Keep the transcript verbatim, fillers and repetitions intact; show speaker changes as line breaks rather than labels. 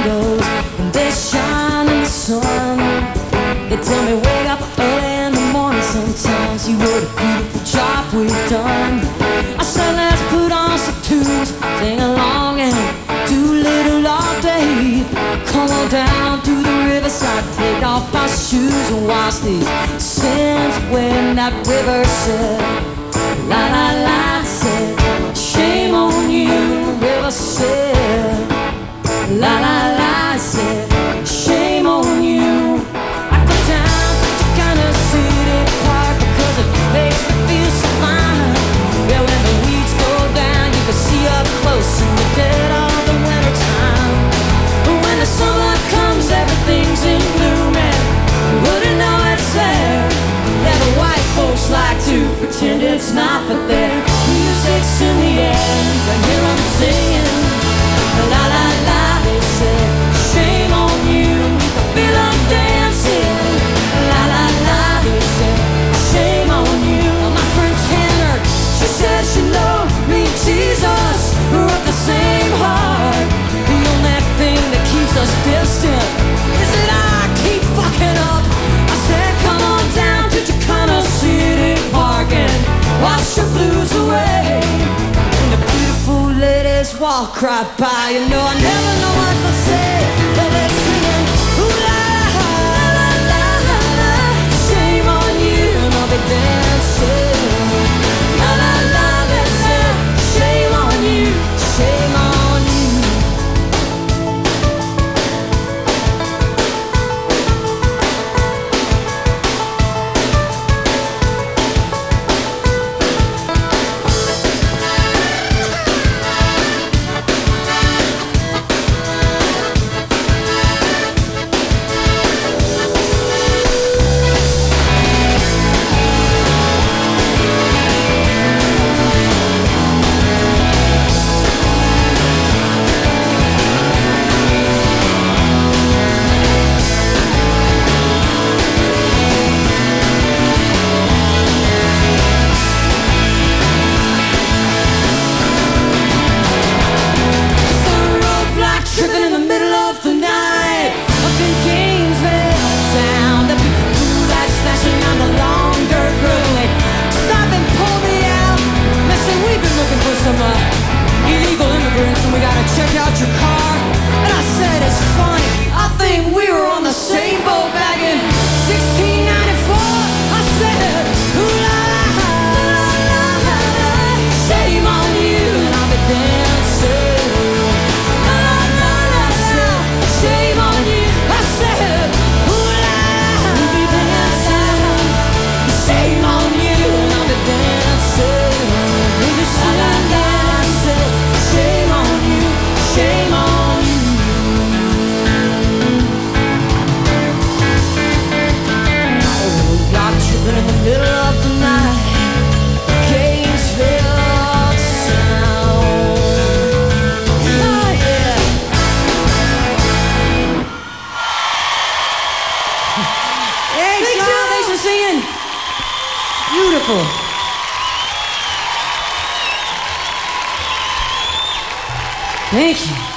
windows and they shine in the sun. They tell me wake up early in the morning sometimes. You what a beautiful job we've done. I said let's put on some tunes, sing along and do a little all day. Come on down to the riverside, take off my shoes and wash these sins when that river said la la la, said shame on you. River said la la la, said shame on you. I go down to kind of city park because it makes me feel so fine. Yeah, when the weeds go down you can see up close in the dead of the winter time. But when the summer comes everything's in bloom and you wouldn't know it's there. Yeah, the white folks like to pretend it's not, but their music's in the air. You can hear them singing la la la. They said shame on you. You can feel them dancing la la la. They said shame on you. My friend Tanner, she said she loved me, Jesus, we're of the same heart. The only thing that keeps us distant is that I keep fucking up. I said come on down to Tacoma City Park and wash your blues away. And the beautiful ladies walk right by. You know I never know what to say, but they're singing ooh la la la la la. Shame on you, and I'll be dancing la la la. They said shame on you, shame on you. Check out your car, and I said it's funny. I think we were on the same boat back in sixteen ninety-four. I said, ooh la la la la la, shame on you, and I'll be dancing la la la la, shame on you. I said, ooh la la, we'll be dancing, shame on you, and I'll be dancing la la la. I said, shame on you. Shame on you. Oh, block tripping in the middle of the night, Gainesville sound. Oh yeah. Hey, thanks, John. Thanks for singing. Beautiful. Thank you.